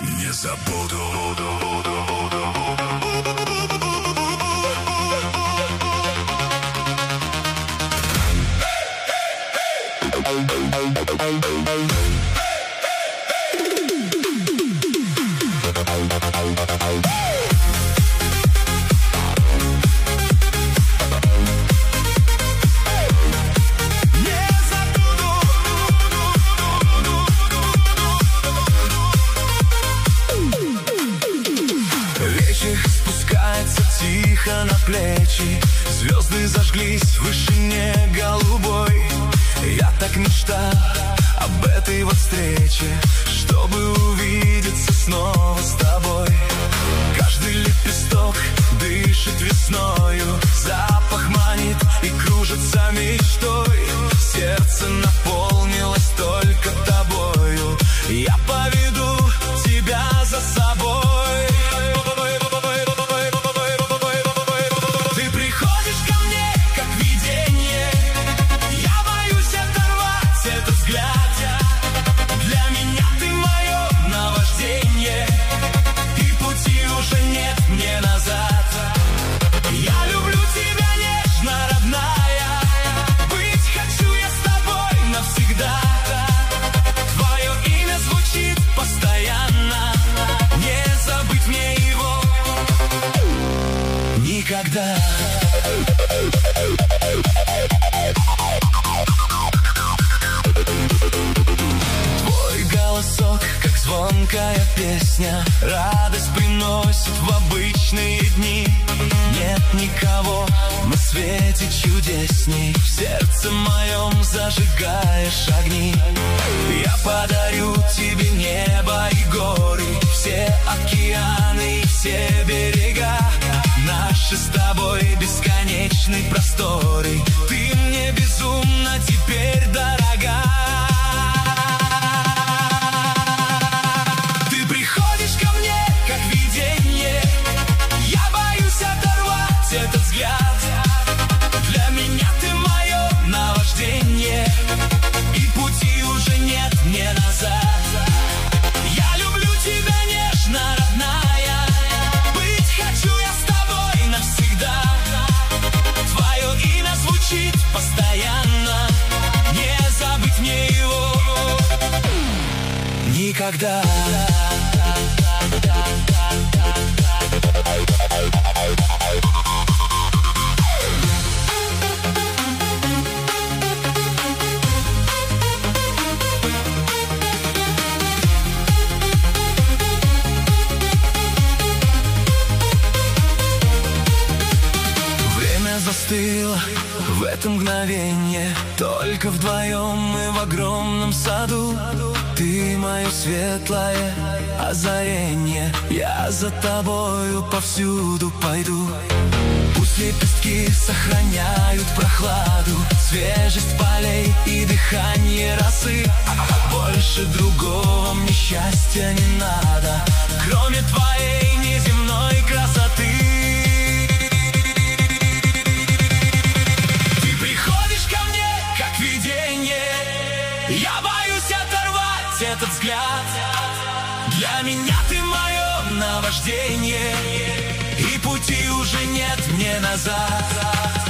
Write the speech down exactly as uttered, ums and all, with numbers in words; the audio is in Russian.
Не забуду. Спускается тихо на плечи, звезды зажглись в вышине голубой. Я так мечтал об этой вот встрече, чтобы увидеться снова с тобой. Каждый лепесток дышит весною, запах манит и кружится мечтой. Сердце наполнилось только тобою, я поведу тебя за собой. Никогда. Твой голосок, как звонкая песня, радость приносит в обычные дни. Нет никого на свете чудесней, в сердце моем зажигаешь огни. Я подарю тебе небо и горы, все океаны и все берега, наши с тобой бесконечные просторы. Ты мне безумно теперь дорога. Ты приходишь ко мне, как видение, я боюсь оторвать этот взгляд. Для меня ты мое наваждение, и пути уже нет мне назад. Я люблю тебя нежно, родная, быть хочу я с тобой навсегда. Твое имя звучит постоянно, не забыть мне его никогда. Застыла в это мгновенье, только вдвоем мы в огромном саду. Ты мое светлое озаренье, я за тобою повсюду пойду. Пусть лепестки сохраняют прохладу, свежесть полей и дыхание росы. Больше другого мне счастья не надо, кроме твоей неземной красоты. Я боюсь оторвать этот взгляд. Для меня ты мое наваждение, и пути уже нет мне назад.